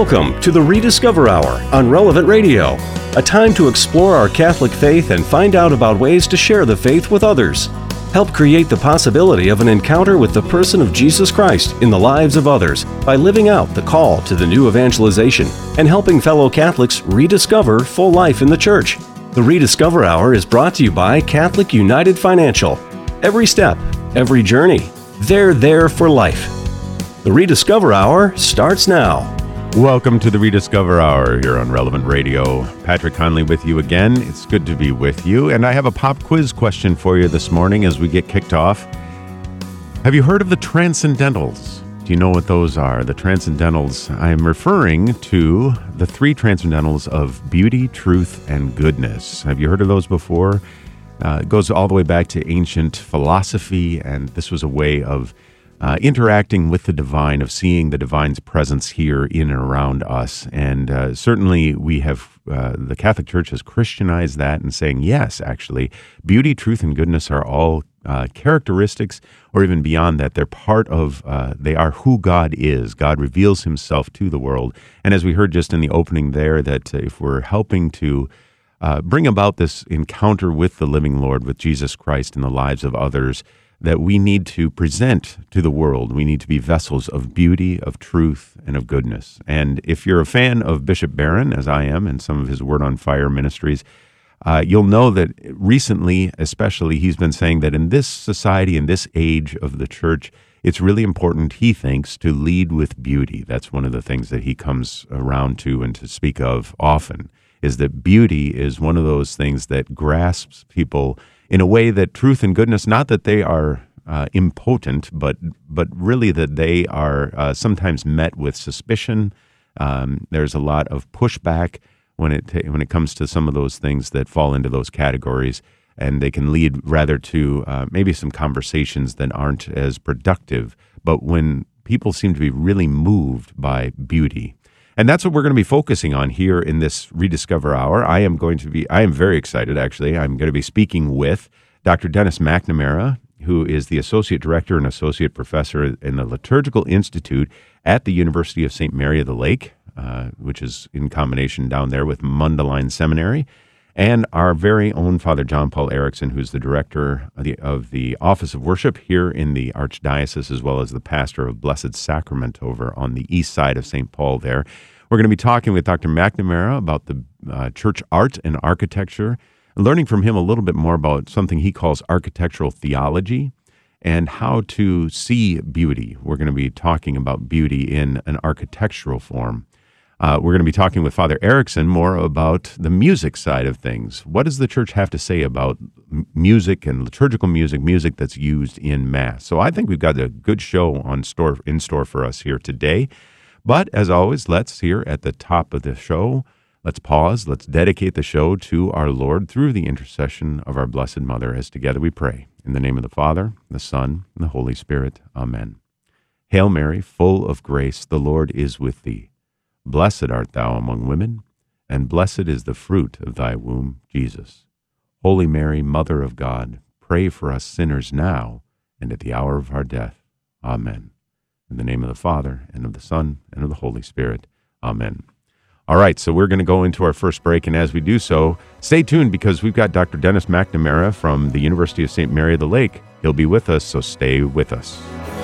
Welcome to the Rediscover Hour on Relevant Radio, a time to explore our Catholic faith and find out about ways to share the faith with others. Help create the possibility of an encounter with the person of Jesus Christ in the lives of others by living out the call to the new evangelization and helping fellow Catholics rediscover full life in the Church. The Rediscover Hour is brought to you by Catholic United Financial. Every step, every journey, they're there for life. The Rediscover Hour starts now. Welcome to the Rediscover Hour here on Relevant Radio. Patrick Conley with you again. It's good to be with you. And I have a pop quiz question for you this morning as we get kicked off. Have you heard of the Transcendentals? Do you know what those are? The Transcendentals, I am referring to the three Transcendentals of beauty, truth, and goodness. Have you heard of those before? It goes all the way back to ancient philosophy, and this was a way of interacting with the divine, of seeing the divine's presence here in and around us. And certainly we have, the Catholic Church has Christianized that and saying, yes, actually, beauty, truth, and goodness are all characteristics, or even beyond that, they're part of, they are who God is. God reveals himself to the world. And as we heard just in the opening there, that if we're helping to bring about this encounter with the living Lord, with Jesus Christ in the lives of others, that we need to present to the world. We need to be vessels of beauty, of truth, and of goodness. And if you're a fan of Bishop Barron, as I am, and some of his Word on Fire ministries, you'll know that recently, especially, he's been saying that in this society, in this age of the Church, it's really important, he thinks, to lead with beauty. That's one of the things that he comes around to and to speak of often, is that beauty is one of those things that grasps people in a way that truth and goodness, not that they are impotent, but really that they are sometimes met with suspicion. There's a lot of pushback when it comes to some of those things that fall into those categories, and they can lead rather to maybe some conversations that aren't as productive. But when people seem to be really moved by beauty, and that's what we're going to be focusing on here in this Rediscover Hour. I am very excited, actually. I'm going to be speaking with Dr. Dennis McNamara, who is the Associate Director and Associate Professor in the Liturgical Institute at the University of St. Mary of the Lake, which is in combination down there with Mundelein Seminary, and our very own Father John Paul Erickson, who's the Director of the Office of Worship here in the Archdiocese, as well as the pastor of Blessed Sacrament over on the east side of St. Paul there. We're going to be talking with Dr. McNamara about the church art and architecture, learning from him a little bit more about something he calls architectural theology and how to see beauty. We're going to be talking about beauty in an architectural form. We're going to be talking with Father Erickson more about the music side of things. What does the church have to say about music and liturgical music that's used in Mass? So I think we've got a good show in store for us here today. But as always, let's here at the top of the show, let's pause, let's dedicate the show to our Lord through the intercession of our Blessed Mother, as together we pray. In the name of the Father, the Son, and the Holy Spirit. Amen. Hail Mary, full of grace, the Lord is with thee. Blessed art thou among women, and blessed is the fruit of thy womb, Jesus. Holy Mary, Mother of God, pray for us sinners now and at the hour of our death. Amen. In the name of the Father, and of the Son, and of the Holy Spirit. Amen. All right, so we're going to go into our first break, and as we do so, stay tuned because we've got Dr. Dennis McNamara from the University of St. Mary of the Lake. He'll be with us, so stay with us.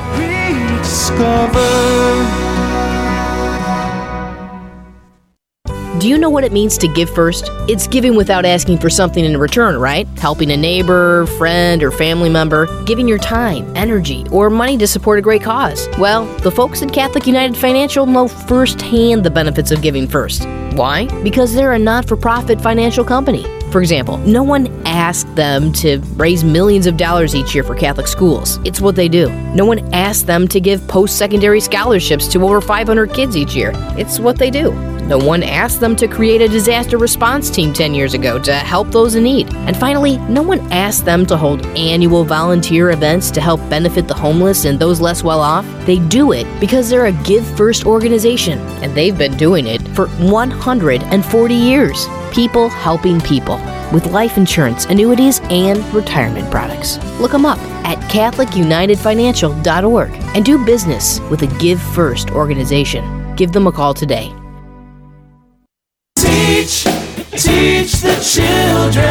Rediscover. Do you know what it means to give first? It's giving without asking for something in return, right? Helping a neighbor, friend, or family member, giving your time, energy, or money to support a great cause. Well, the folks at Catholic United Financial know firsthand the benefits of giving first. Why? Because they're a not-for-profit financial company. For example, no one asked them to raise millions of dollars each year for Catholic schools. It's what they do. No one asked them to give post-secondary scholarships to over 500 kids each year. It's what they do. No one asked them to create a disaster response team 10 years ago to help those in need. And finally, no one asked them to hold annual volunteer events to help benefit the homeless and those less well off. They do it because they're a Give First organization, and they've been doing it for 140 years. People helping people with life insurance, annuities, and retirement products. Look them up at CatholicUnitedFinancial.org and do business with a Give First organization. Give them a call today Teach the children.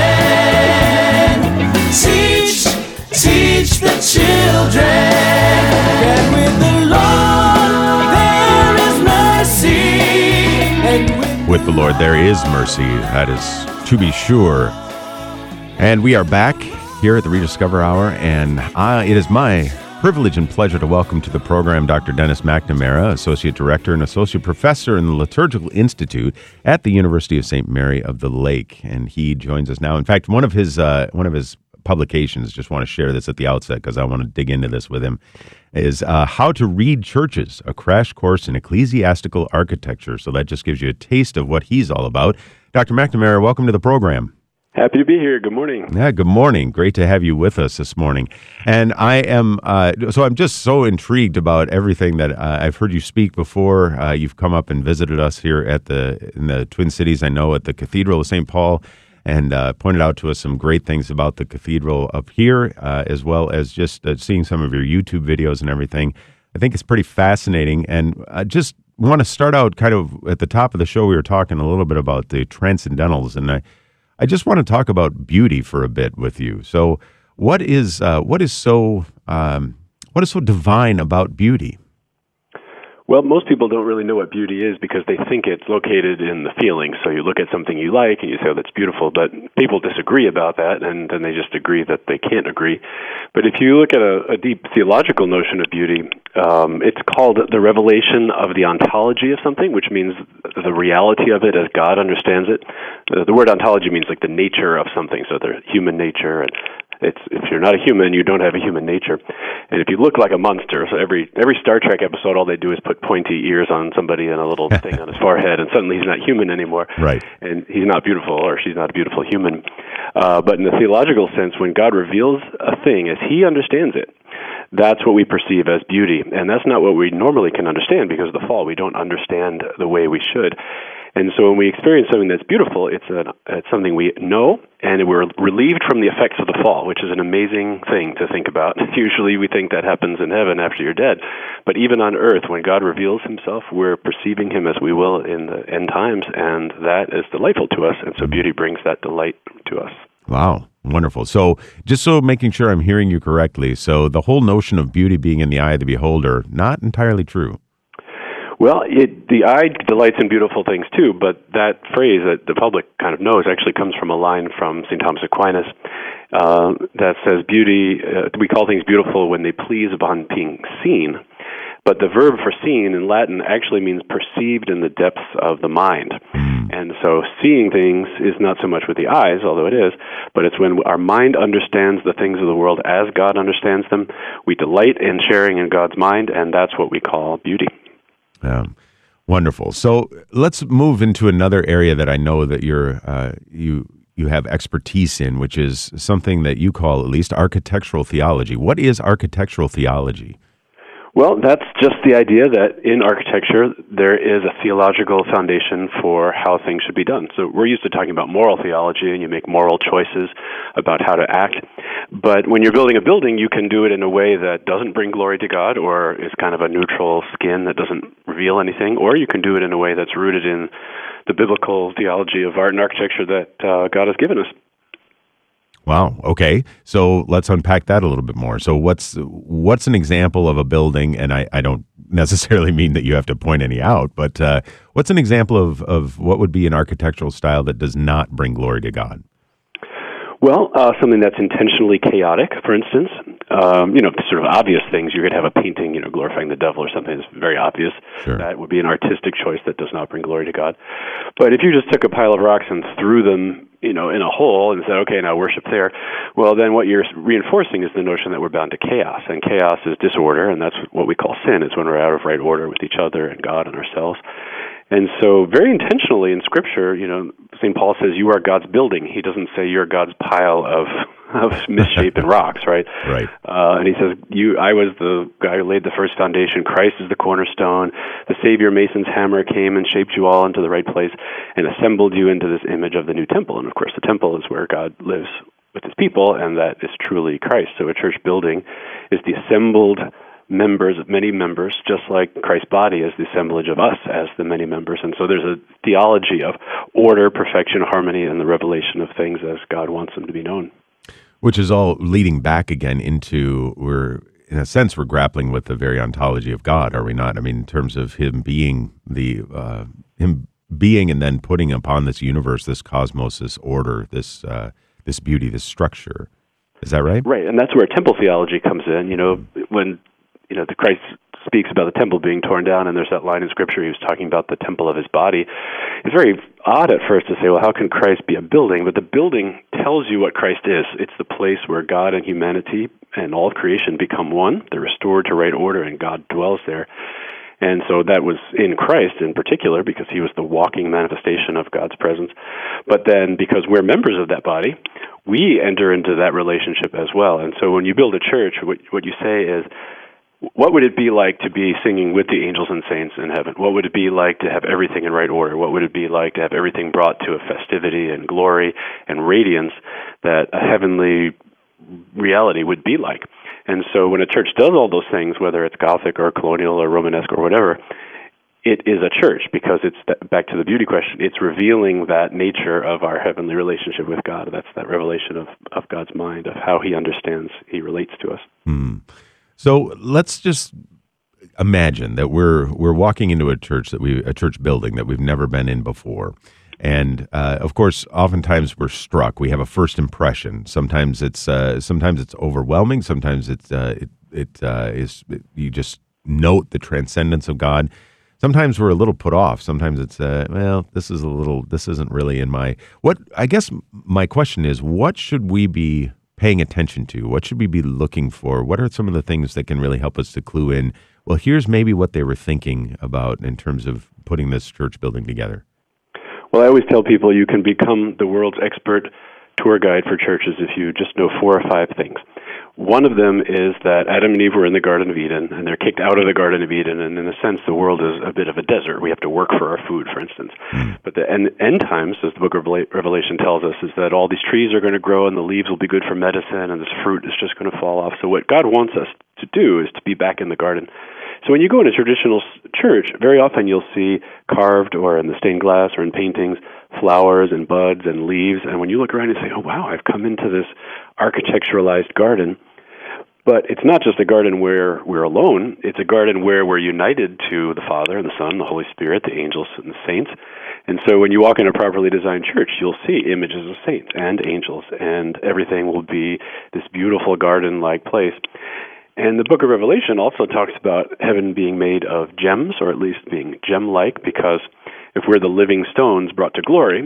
Teach the children. And with the Lord there is mercy. And with the Lord there is mercy. That is to be sure. And we are back here at the Rediscover Hour, and it is my privilege and pleasure to welcome to the program Dr. Dennis McNamara, Associate Director and Associate Professor in the Liturgical Institute at the University of St. Mary of the Lake. And he joins us now. In fact, one of his publications, just want to share this at the outset because I want to dig into this with him, is How to Read Churches, a crash course in ecclesiastical architecture. So that just gives you a taste of what he's all about. Dr. McNamara, welcome to the program. Happy to be here. Good morning. Yeah, good morning. Great to have you with us this morning. And I am, I'm just so intrigued about everything that I've heard you speak before. You've come up and visited us here in the Twin Cities, I know, at the Cathedral of St. Paul, and pointed out to us some great things about the cathedral up here, as well as just seeing some of your YouTube videos and everything. I think it's pretty fascinating. And I just want to start out kind of at the top of the show. We were talking a little bit about the transcendentals, and I just want to talk about beauty for a bit with you. So, what is so divine about beauty? Well, most people don't really know what beauty is because they think it's located in the feeling. So you look at something you like and you say, oh, that's beautiful. But people disagree about that, and then they just agree that they can't agree. But if you look at a deep theological notion of beauty, it's called the revelation of the ontology of something, which means the reality of it as God understands it. The word ontology means like the nature of something, so the human nature, and if you're not a human, you don't have a human nature. And if you look like a monster, so every Star Trek episode, all they do is put pointy ears on somebody and a little thing on his forehead, and suddenly he's not human anymore. Right. And he's not beautiful, or she's not a beautiful human. But in the theological sense, when God reveals a thing as He understands it, that's what we perceive as beauty. And that's not what we normally can understand because of the fall. We don't understand the way we should. And so when we experience something that's beautiful, it's something we know, and we're relieved from the effects of the fall, which is an amazing thing to think about. Usually we think that happens in heaven after you're dead. But even on earth, when God reveals Himself, we're perceiving Him as we will in the end times, and that is delightful to us. And so beauty brings that delight to us. Wow. Wonderful. So just so making sure I'm hearing you correctly, so the whole notion of beauty being in the eye of the beholder, not entirely true. Well, the eye delights in beautiful things too, but that phrase that the public kind of knows actually comes from a line from St. Thomas Aquinas that says beauty, we call things beautiful when they please upon being seen. But the verb for seen in Latin actually means perceived in the depths of the mind. And so seeing things is not so much with the eyes, although it is, but it's when our mind understands the things of the world as God understands them. We delight in sharing in God's mind, and that's what we call beauty. Wonderful. So let's move into another area that I know that you have expertise in, which is something that you call, at least, architectural theology. What is architectural theology? Well, that's just the idea that in architecture there is a theological foundation for how things should be done. So we're used to talking about moral theology, and you make moral choices about how to act. But when you're building a building, you can do it in a way that doesn't bring glory to God, or is kind of a neutral skin that doesn't reveal anything, or you can do it in a way that's rooted in the biblical theology of art and architecture that God has given us. Wow. Okay. So let's unpack that a little bit more. So what's an example of a building? And I don't necessarily mean that you have to point any out, but what's an example of what would be an architectural style that does not bring glory to God? Well, something that's intentionally chaotic, for instance. Sort of obvious things. You could have a painting, glorifying the devil or something that's very obvious. Sure. That would be an artistic choice that does not bring glory to God. But if you just took a pile of rocks and threw them, in a hole and said, okay, now worship there, well, then what you're reinforcing is the notion that we're bound to chaos. And chaos is disorder, and that's what we call sin. It's when we're out of right order with each other and God and ourselves. And so very intentionally in Scripture, St. Paul says you are God's building. He doesn't say you're God's pile of misshapen rocks, right? Right. And he says, I was the guy who laid the first foundation. Christ is the cornerstone. The Savior Mason's hammer came and shaped you all into the right place and assembled you into this image of the new temple. And of course, the temple is where God lives with His people, and that is truly Christ. So a church building is the assembled members, many members, just like Christ's body is the assemblage of us as the many members. And so there's a theology of order, perfection, harmony, and the revelation of things as God wants them to be known. Which is all leading back again into, in a sense, we're grappling with the very ontology of God, are we not? I mean, in terms of him being and then putting upon this universe, this cosmos, this order, this beauty, this structure. Is that right? Right, and that's where temple theology comes in. When the Christ speaks about the temple being torn down, and there's that line in Scripture he was talking about the temple of his body. It's very odd at first to say, well, how can Christ be a building? But the building tells you what Christ is. It's the place where God and humanity and all of creation become one. They're restored to right order, and God dwells there. And so that was in Christ in particular, because he was the walking manifestation of God's presence. But then because we're members of that body, we enter into that relationship as well. And so when you build a church, what you say is, what would it be like to be singing with the angels and saints in heaven? What would it be like to have everything in right order? What would it be like to have everything brought to a festivity and glory and radiance that a heavenly reality would be like? And so when a church does all those things, whether it's Gothic or colonial or Romanesque or whatever, it is a church, because it's back to the beauty question. It's revealing that nature of our heavenly relationship with God. That's that revelation of God's mind, of how he understands, he relates to us. So let's just imagine that we're walking into a church building that we've never been in before. And of course, oftentimes we're struck. We have a first impression. Sometimes it's overwhelming. Sometimes you just note the transcendence of God. Sometimes we're a little put off. Sometimes it's this isn't really in my. I guess my question is, what should we be paying attention to? What should we be looking for? What are some of the things that can really help us to clue in? Well, here's maybe what they were thinking about in terms of putting this church building together. Well, I always tell people you can become the world's expert tour guide for churches if you just know 4 or 5 things. One of them is that Adam and Eve were in the Garden of Eden, and they're kicked out of the Garden of Eden, and in a sense the world is a bit of a desert. We have to work for our food, for instance. But the end times, as the book of Revelation tells us, is that all these trees are going to grow, and the leaves will be good for medicine, and this fruit is just going to fall off. So what God wants us to do is to be back in the garden. So when you go in a traditional church, very often you'll see carved or in the stained glass or in paintings, flowers and buds and leaves. And when you look around, you say, oh, wow, I've come into this architecturalized garden. But it's not just a garden where we're alone. It's a garden where we're united to the Father and the Son, the Holy Spirit, the angels and the saints. And so when you walk in a properly designed church, you'll see images of saints and angels, and everything will be this beautiful garden-like place. And the book of Revelation also talks about heaven being made of gems, or at least being gem-like, because if we're the living stones brought to glory,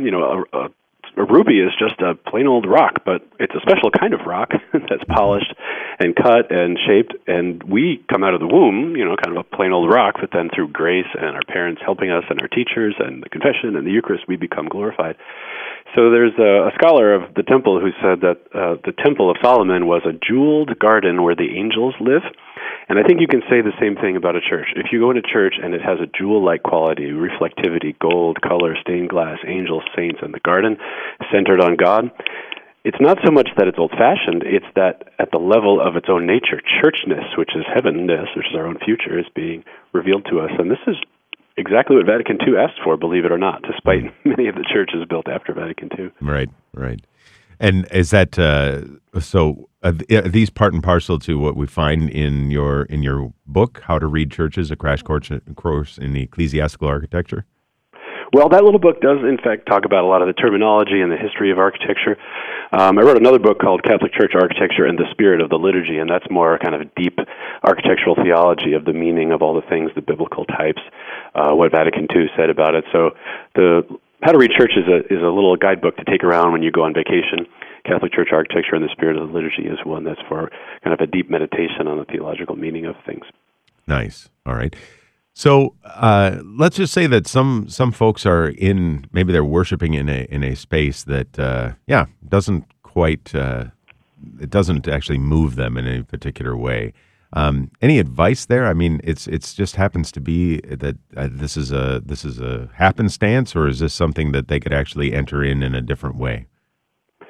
a ruby is just a plain old rock, but it's a special kind of rock that's polished and cut and shaped, and we come out of the womb, kind of a plain old rock, but then through grace and our parents helping us and our teachers and the confession and the Eucharist, we become glorified. So there's a scholar of the temple who said that the Temple of Solomon was a jeweled garden where the angels live. And I think you can say the same thing about a church. If you go in a church and it has a jewel-like quality, reflectivity, gold, color, stained glass, angels, saints, and the garden centered on God, it's not so much that it's old-fashioned, it's that at the level of its own nature, churchness, which is heavenness, which is our own future, is being revealed to us. And this is exactly what Vatican II asked for, believe it or not, despite many of the churches built after Vatican II. Right. And is that are these part and parcel to what we find in your book, How to Read Churches, a crash course in ecclesiastical architecture? Well, that little book does, in fact, talk about a lot of the terminology and the history of architecture. I wrote another book called Catholic Church Architecture and the Spirit of the Liturgy, and that's more kind of a deep architectural theology of the meaning of all the things, the biblical types, what Vatican II said about it. So the How to Read Church is a little guidebook to take around when you go on vacation. Catholic Church Architecture and the Spirit of the Liturgy is one that's for kind of a deep meditation on the theological meaning of things. Nice. All right. So let's just say that some folks are maybe they're worshiping in a space that doesn't quite it doesn't actually move them in any particular way. Any advice there? I mean, it's just happens to be that this is a happenstance, or is this something that they could actually enter in a different way?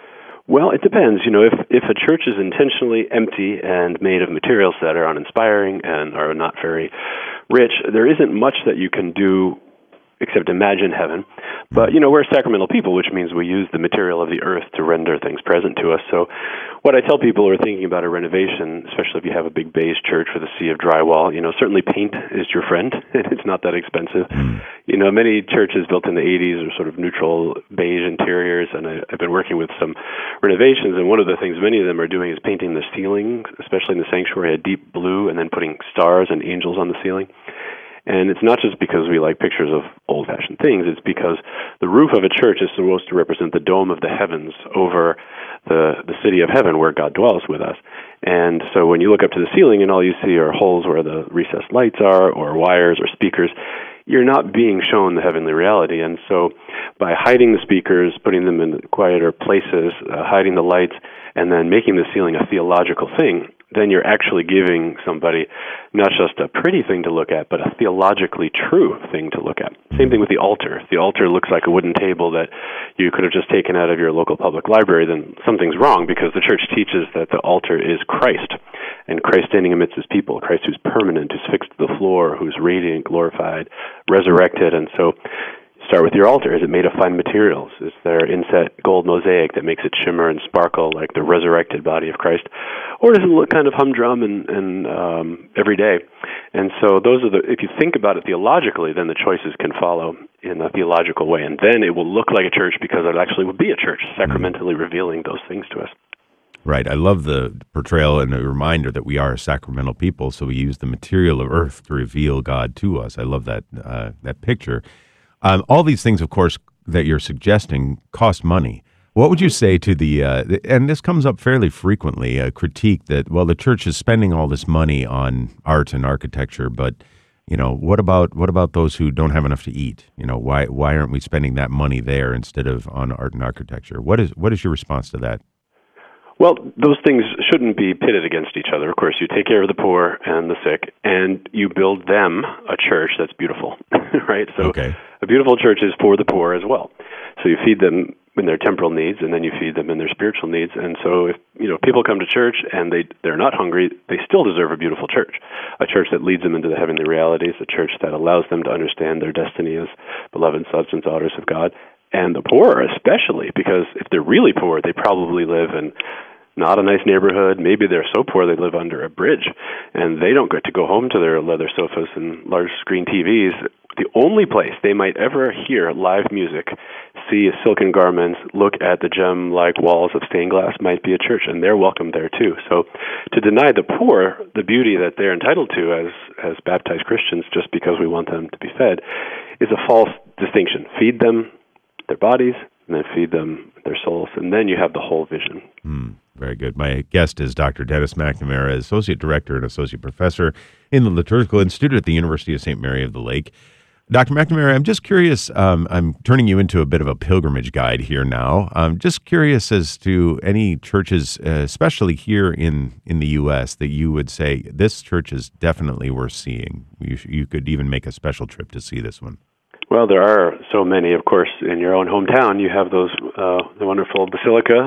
Well, it depends. If a church is intentionally empty and made of materials that are uninspiring and are not very rich, there isn't much that you can do except imagine heaven. But, we're a sacramental people, which means we use the material of the earth to render things present to us. So what I tell people who are thinking about a renovation, especially if you have a big beige church with a sea of drywall, certainly paint is your friend, and it's not that expensive. Many churches built in the 80s are sort of neutral beige interiors, and I've been working with some renovations, and one of the things many of them are doing is painting the ceiling, especially in the sanctuary, a deep blue, and then putting stars and angels on the ceiling. And it's not just because we like pictures of old-fashioned things. It's because the roof of a church is supposed to represent the dome of the heavens over the city of heaven where God dwells with us. And so when you look up to the ceiling and all you see are holes where the recessed lights are or wires or speakers, you're not being shown the heavenly reality. And so by hiding the speakers, putting them in quieter places, hiding the lights, and then making the ceiling a theological thing, then you're actually giving somebody not just a pretty thing to look at, but a theologically true thing to look at. Same thing with the altar. If the altar looks like a wooden table that you could have just taken out of your local public library, then something's wrong, because the church teaches that the altar is Christ, and Christ standing amidst his people, Christ who's permanent, who's fixed to the floor, who's radiant, glorified, resurrected. And so start with your altar. Is it made of fine materials? Is there inset gold mosaic that makes it shimmer and sparkle like the resurrected body of Christ? Or does it look kind of humdrum and everyday? And so those are if you think about it theologically, then the choices can follow in a theological way. And then it will look like a church because it actually would be a church, sacramentally revealing those things to us. Right. I love the portrayal and the reminder that we are a sacramental people, so we use the material of earth to reveal God to us. I love that that picture. All these things, of course, that you're suggesting cost money. What would you say to and this comes up fairly frequently, a critique that, well, the church is spending all this money on art and architecture, but, what about those who don't have enough to eat? Why aren't we spending that money there instead of on art and architecture? What is your response to that? Well, those things shouldn't be pitted against each other. Of course, you take care of the poor and the sick, and you build them a church that's beautiful, right? So a beautiful church is for the poor as well. So you feed them in their temporal needs, and then you feed them in their spiritual needs. And so if people come to church and they're not hungry, they still deserve a beautiful church, a church that leads them into the heavenly realities, a church that allows them to understand their destiny as beloved sons and daughters of God. And the poor especially, because if they're really poor, they probably live in not a nice neighborhood. Maybe they're so poor they live under a bridge, and they don't get to go home to their leather sofas and large screen TVs. The only place they might ever hear live music, see silken garments, look at the gem-like walls of stained glass might be a church, and they're welcome there too. So to deny the poor the beauty that they're entitled to as baptized Christians just because we want them to be fed is a false distinction. Feed them their bodies, and then feed them their souls, and then you have the whole vision. Very good. My guest is Dr. Dennis McNamara, Associate Director and Associate Professor in the Liturgical Institute at the University of St. Mary of the Lake. Dr. McNamara, I'm just curious, I'm turning you into a bit of a pilgrimage guide here now. I'm just curious as to any churches, especially here in the U.S., that you would say, this church is definitely worth seeing. You could even make a special trip to see this one. Well, there are so many. Of course, in your own hometown, you have the wonderful basilica,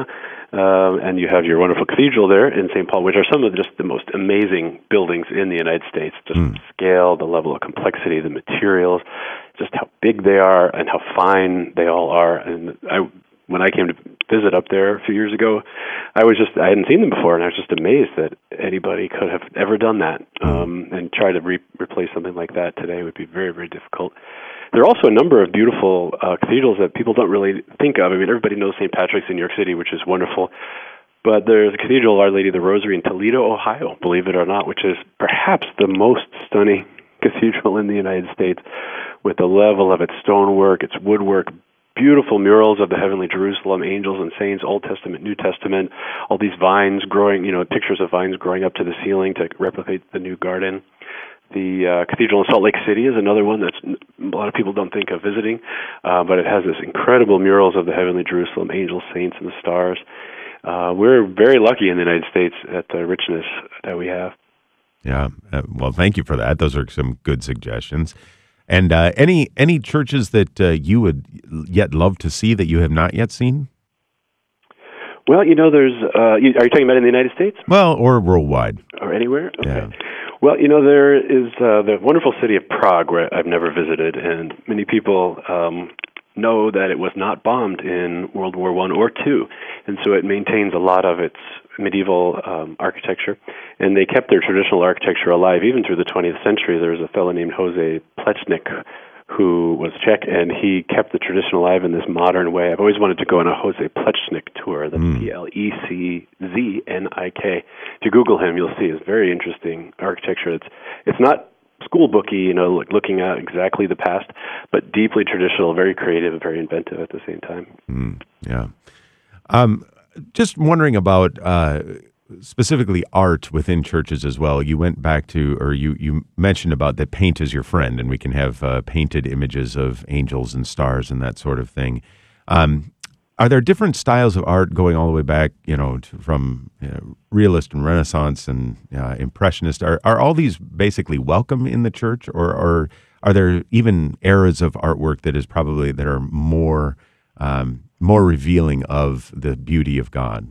and you have your wonderful cathedral there in St. Paul, which are some of just the most amazing buildings in the United States. Just the scale, the level of complexity, the materials, just how big they are and how fine they all are. And when I came to visit up there a few years ago, I hadn't seen them before, and I was just amazed that anybody could have ever done that. And try to replace something like that today would be very, very difficult. There are also a number of beautiful cathedrals that people don't really think of. I mean, everybody knows St. Patrick's in New York City, which is wonderful. But there's a cathedral, Our Lady of the Rosary, in Toledo, Ohio, believe it or not, which is perhaps the most stunning cathedral in the United States, with the level of its stonework, its woodwork, beautiful murals of the heavenly Jerusalem, angels and saints, Old Testament, New Testament, all these vines growing, pictures of vines growing up to the ceiling to replicate the new garden. The cathedral in Salt Lake City is another one that a lot of people don't think of visiting, but it has this incredible murals of the heavenly Jerusalem, angels, saints, and the stars. We're very lucky in the United States at the richness that we have. Yeah, well, thank you for that. Those are some good suggestions. And any churches that you would yet love to see that you have not yet seen? Well, there's. Are you talking about in the United States? Well, or worldwide. Or anywhere? Okay. Yeah. Well, there is the wonderful city of Prague, where I've never visited, and many people know that it was not bombed in World War I or II, and so it maintains a lot of its medieval architecture, and they kept their traditional architecture alive even through the 20th century. There was a fellow named Jose Plečnik who was Czech, and he kept the tradition alive in this modern way. I've always wanted to go on a Jose Plečnik tour. That's Pleckznik. If you Google him, you'll see it's very interesting architecture. It's not school booky, looking at exactly the past, but deeply traditional, very creative, and very inventive at the same time. Yeah. Just wondering about specifically art within churches as well. You went back to, or you mentioned about that paint is your friend, and we can have painted images of angels and stars and that sort of thing. Are there different styles of art going all the way back, from realist and Renaissance and impressionist? Are all these basically welcome in the church, or are there even eras of artwork that are more revealing of the beauty of God?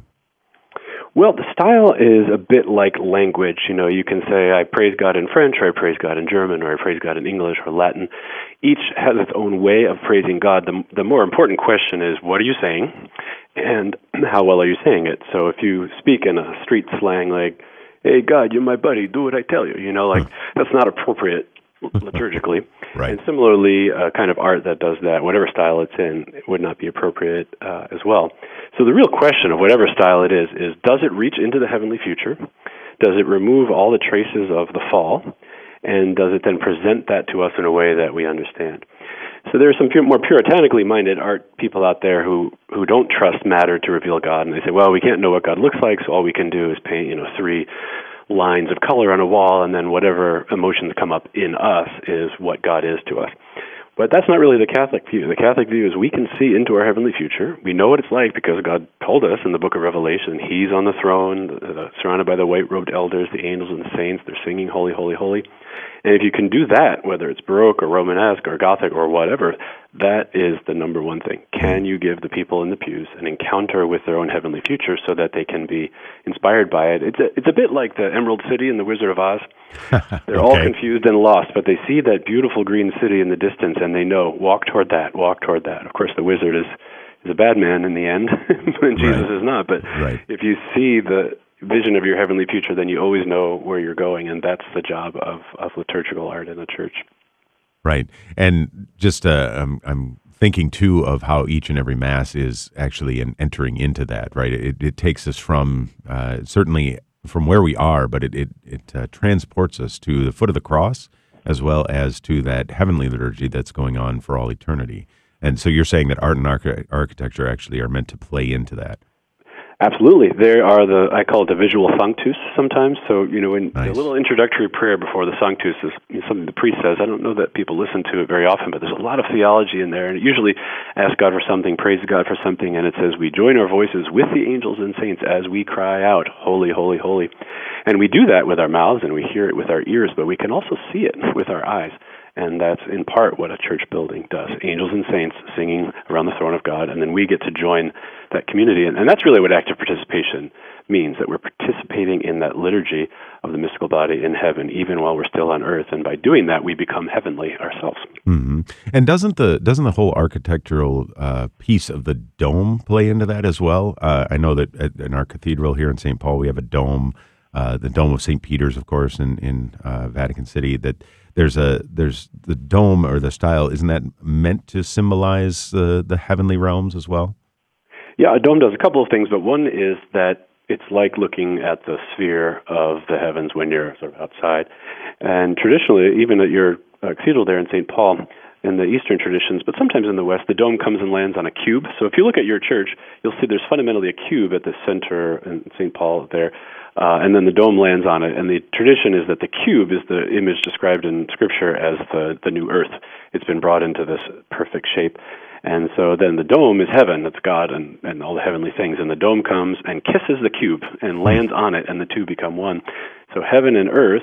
Well, the style is a bit like language. You can say, I praise God in French, or I praise God in German, or I praise God in English or Latin. Each has its own way of praising God. The more important question is, what are you saying? And how well are you saying it? So if you speak in a street slang like, hey, God, you're my buddy, do what I tell you, that's not appropriate liturgically. Right. And similarly, kind of art that does that, whatever style it's in, it would not be appropriate as well. So the real question of whatever style it is does it reach into the heavenly future? Does it remove all the traces of the fall? And does it then present that to us in a way that we understand? So there are some more puritanically minded art people out there who don't trust matter to reveal God, and they say, well, we can't know what God looks like, so all we can do is paint, 3 lines of color on a wall, and then whatever emotions come up in us is what God is to us. But that's not really the Catholic view. The Catholic view is we can see into our heavenly future. We know what it's like because God told us in the book of Revelation. He's on the throne, surrounded by the white-robed elders, the angels and the saints. They're singing, holy, holy, holy. And if you can do that, whether it's Baroque or Romanesque or Gothic or whatever, that is the number one thing. Can you give the people in the pews an encounter with their own heavenly future so that they can be inspired by it? It's a bit like the Emerald City in The Wizard of Oz. They're all confused and lost, but they see that beautiful green city in the distance, and they know, walk toward that, walk toward that. Of course, the wizard is a bad man in the end, and Jesus is not. But if you see the vision of your heavenly future, then you always know where you're going, and that's the job of liturgical art in the church. Right. And just I'm thinking, too, of how each and every Mass is actually entering into that, right? It takes us from, certainly from where we are, but it transports us to the foot of the cross as well as to that heavenly liturgy that's going on for all eternity. And so you're saying that art and architecture actually are meant to play into that. Absolutely. There are I call it the visual Sanctus sometimes. So, in the little introductory prayer before the Sanctus is something the priest says. I don't know that people listen to it very often, but there's a lot of theology in there. And it usually asks God for something, praise God for something, and it says, we join our voices with the angels and saints as we cry out, holy, holy, holy. And we do that with our mouths and we hear it with our ears, but we can also see it with our eyes. And that's in part what a church building does. Angels and saints singing around the throne of God, and then we get to join that community. And that's really what active participation means, that we're participating in that liturgy of the mystical body in heaven, even while we're still on earth. And by doing that, we become heavenly ourselves. Mm-hmm. And doesn't the whole architectural piece of the dome play into that as well? I know that in our cathedral here in St. Paul, we have a dome, the Dome of St. Peter's, of course, in Vatican City, that there's the dome or the style. Isn't that meant to symbolize the heavenly realms as well? Yeah, a dome does a couple of things, but one is that it's like looking at the sphere of the heavens when you're sort of outside. And traditionally, even at your cathedral there in St. Paul, in the Eastern traditions, but sometimes in the West, the dome comes and lands on a cube. So if you look at your church, you'll see there's fundamentally a cube at the center in St. Paul there. And then the dome lands on it. And the tradition is that the cube is the image described in Scripture as the new earth. It's been brought into this perfect shape. And so then the dome is heaven. That's God and all the heavenly things. And the dome comes and kisses the cube and lands on it, and the two become one. So heaven and earth,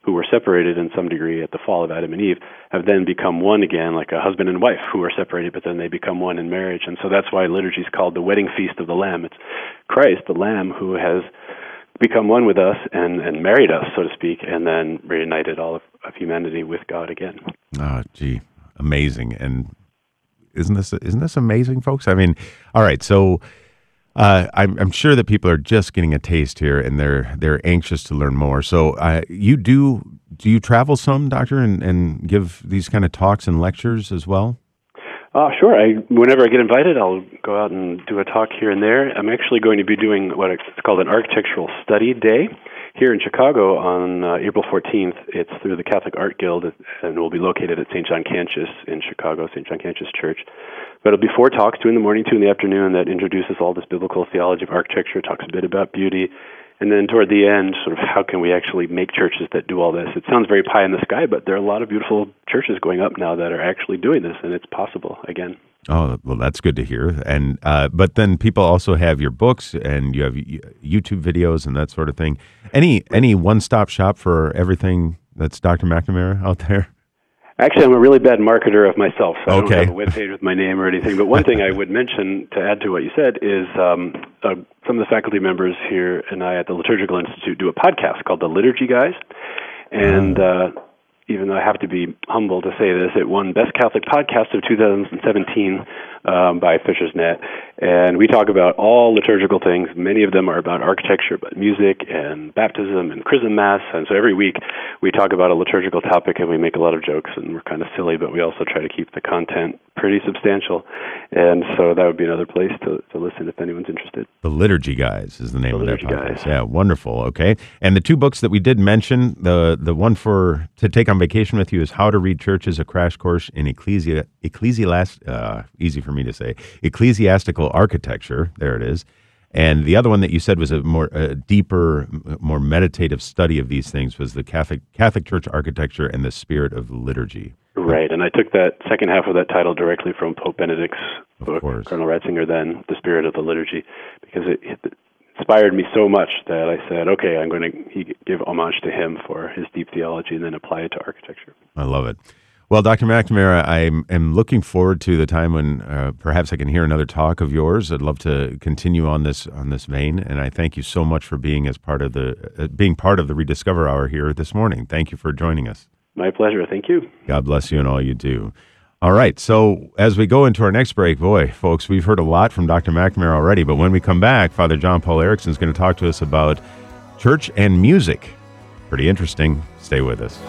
who were separated in some degree at the fall of Adam and Eve have then become one again, like a husband and wife who were separated, but then they become one in marriage. And so that's why liturgy is called the wedding feast of the Lamb. It's Christ, the Lamb, who has become one with us and married us, so to speak, and then reunited all of humanity with God again. Oh, gee, amazing. And isn't this amazing, folks? I mean, all right, so I'm sure that people are just getting a taste here, and they're anxious to learn more. So do you travel some, Doctor, and give these kind of talks and lectures as well? Sure. Whenever I get invited, I'll go out and do a talk here and there. I'm actually going to be doing what is called an architectural study day here in Chicago on April 14th. It's through the Catholic Art Guild, and we'll be located at St. John Cantius in Chicago, St. John Cantius Church. But it'll be 4 talks, 2 in the morning, 2 in the afternoon, that introduces all this biblical theology of architecture, talks a bit about beauty, and then toward the end, sort of how can we actually make churches that do all this? It sounds very pie in the sky, but there are a lot of beautiful churches going up now that are actually doing this, and it's possible again. Oh, well, that's good to hear. And but then people also have your books, and you have YouTube videos and that sort of thing. Any one-stop shop for everything that's Dr. McNamara out there? Actually, I'm a really bad marketer of myself, so I Okay. don't have a webpage with my name or anything. But one thing I would mention to add to what you said is some of the faculty members here and I at the Liturgical Institute do a podcast called The Liturgy Guys. And even though I have to be humble to say this, it won Best Catholic Podcast of 2017 by Fisher's Net. And we talk about all liturgical things. Many of them are about architecture, but music and baptism and chrism mass. And so every week we talk about a liturgical topic, and we make a lot of jokes, and we're kind of silly, but we also try to keep the content pretty substantial. And so that would be another place to listen if anyone's interested. The Liturgy Guys is the name of that Liturgy podcast. Guys. Yeah, wonderful. Okay. And the 2 books that we did mention, the one to take on vacation with you is How to Read Churches, a crash course in ecclesiastical architecture. There it is. And the other one that you said was a deeper, more meditative study of these things was the Catholic Church Architecture and the Spirit of Liturgy. Right, and I took that second half of that title directly from Pope Benedict's book, course. Cardinal Ratzinger, then The Spirit of the Liturgy, because it inspired me so much that I said, okay, I'm going to give homage to him for his deep theology and then apply it to architecture. I love it. Well, Dr. McNamara, I am looking forward to the time when perhaps I can hear another talk of yours. I'd love to continue on this vein, and I thank you so much for being part of the Rediscover Hour here this morning. Thank you for joining us. My pleasure. Thank you. God bless you and all you do. All right, so as we go into our next break, boy, folks, we've heard a lot from Dr. McNamara already, but when we come back, Father John Paul Erickson is going to talk to us about church and music. Pretty interesting. Stay with us.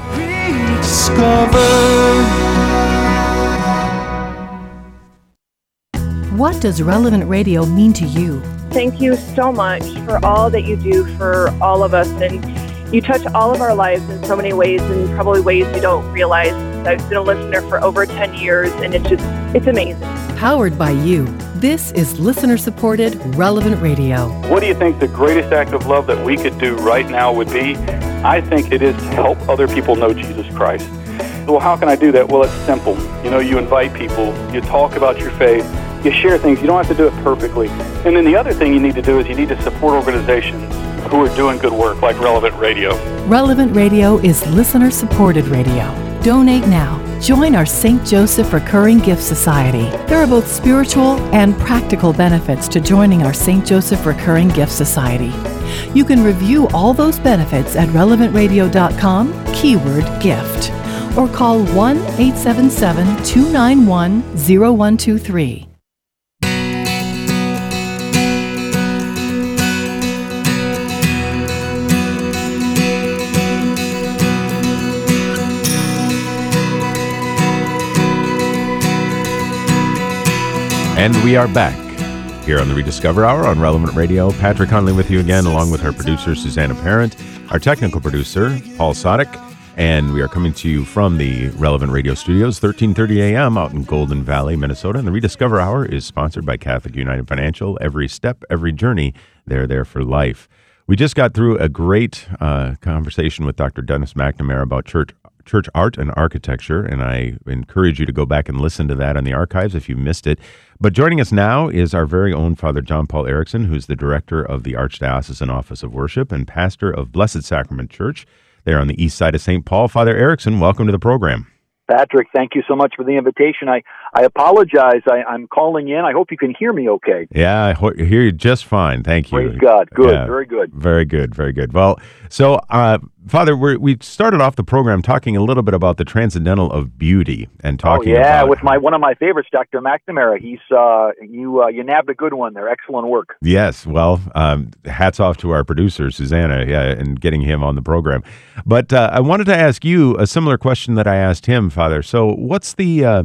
What does Relevant Radio mean to you? Thank you so much for all that you do for all of us. And you touch all of our lives in so many ways, and probably ways we don't realize. I've been a listener for over 10 years, and it's amazing. Powered by you. This is listener-supported Relevant Radio. What do you think the greatest act of love that we could do right now would be? I think it is to help other people know Jesus Christ. Well, how can I do that? Well, it's simple. You invite people, you talk about your faith, you share things. You don't have to do it perfectly. And then the other thing you need to do is you need to support organizations who are doing good work, like Relevant Radio. Relevant Radio is listener-supported radio. Donate now. Join our St. Joseph Recurring Gift Society. There are both spiritual and practical benefits to joining our St. Joseph Recurring Gift Society. You can review all those benefits at relevantradio.com, /gift, or call 1-877-291-0123. And we are back here on the Rediscover Hour on Relevant Radio. Patrick Conley with you again, along with our producer, Susanna Parent, our technical producer, Paul Sodick, and we are coming to you from the Relevant Radio Studios, 1330 a.m. out in Golden Valley, Minnesota. And the Rediscover Hour is sponsored by Catholic United Financial. Every step, every journey, they're there for life. We just got through a great conversation with Dr. Dennis McNamara about church art and architecture, and I encourage you to go back and listen to that on the archives if you missed it. But joining us now is our very own Father John Paul Erickson, who's the director of the Archdiocesan Office of Worship and pastor of Blessed Sacrament Church. there on the east side of St. Paul. Father Erickson, welcome to the program. Patrick, thank you so much for the invitation. I apologize. I'm calling in. I hope you can hear me okay. Yeah, I hear you just fine. Thank you. Praise God. Good. Yeah, very good. Very good. Very good. Well, so, Father, we started off the program talking a little bit about the transcendental of beauty and talking about... with one of my favorites, Dr. McNamara. He's you nabbed a good one there. Excellent work. Yes. Well, hats off to our producer, Susanna, and getting him on the program. But I wanted to ask you a similar question that I asked him, Father. So what's the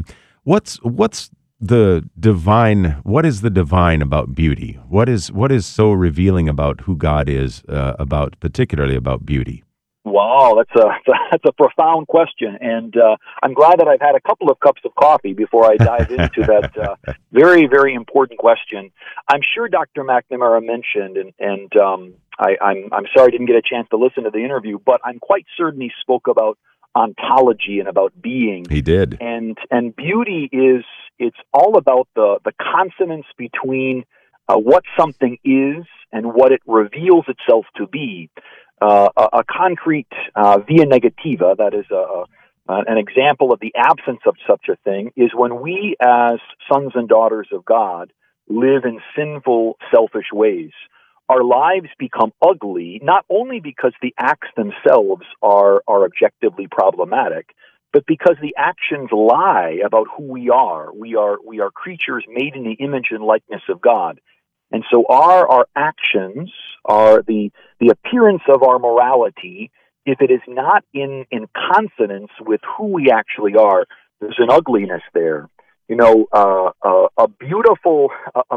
divine? What is the divine about beauty? What is so revealing about who God is, particularly about beauty? Wow, that's a profound question, and I'm glad that I've had a couple of cups of coffee before I dive into that very, very important question. I'm sure Dr. McNamara mentioned, and I'm sorry I didn't get a chance to listen to the interview, but I'm quite certain he spoke about ontology and about being. He did, and beauty it's all about the consonance between what something is and what it reveals itself to be. A concrete via negativa, that is an example of the absence of such a thing, is when we as sons and daughters of God live in sinful, selfish ways. Our lives become ugly, not only because the acts themselves are objectively problematic, but because the actions lie about who we are. We are creatures made in the image and likeness of God. And so our actions are the appearance of our morality. If it is not in consonance with who we actually are, there's an ugliness there. You know, a beautiful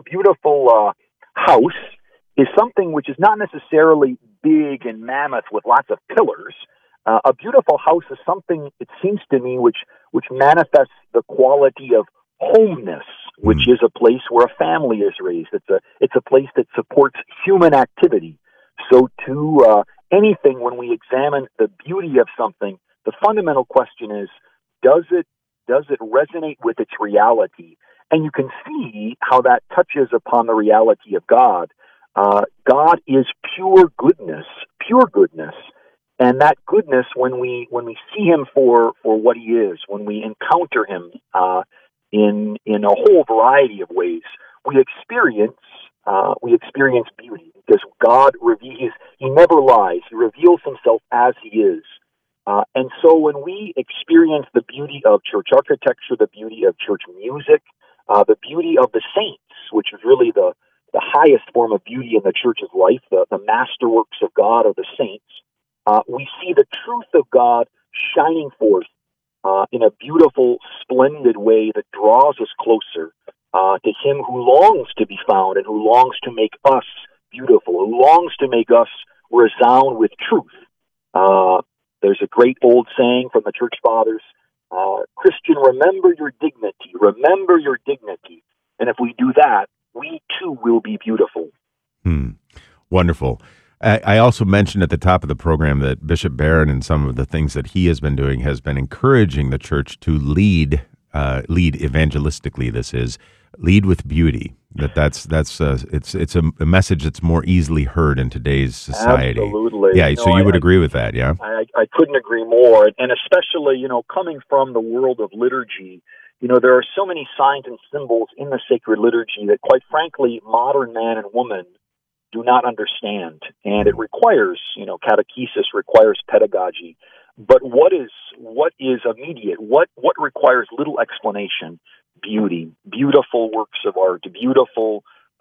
house is something which is not necessarily big and mammoth with lots of pillars. A beautiful house is something, it seems to me, which manifests the quality of homeness, which is a place where a family is raised. It's a place that supports human activity. So to anything, when we examine the beauty of something, the fundamental question is, does it resonate with its reality? And you can see how that touches upon the reality of God. God is pure goodness, and that goodness, when we see Him for what He is, when we encounter Him in a whole variety of ways, we experience beauty, because God He never lies. He reveals Himself as He is. And so when we experience the beauty of church architecture, the beauty of church music, the beauty of the saints, which is really the highest form of beauty in the church's life, the masterworks of God or the saints, we see the truth of God shining forth in a beautiful, splendid way that draws us closer to Him who longs to be found and who longs to make us beautiful, who longs to make us resound with truth. There's a great old saying from the Church Fathers, Christian, remember your dignity. Remember your dignity. And if we do that, we too will be beautiful. Wonderful. I also mentioned at the top of the program that Bishop Barron, and some of the things that he has been doing, has been encouraging the church to lead evangelistically. This is lead with beauty. It's a message that's more easily heard in today's society. Absolutely. Yeah. So you would agree with that, yeah? I couldn't agree more, and especially coming from the world of liturgy. There are so many signs and symbols in the sacred liturgy that, quite frankly, modern man and woman do not understand, and it requires, catechesis, requires pedagogy. But what is immediate? What requires little explanation? Beauty, beautiful works of art, beautiful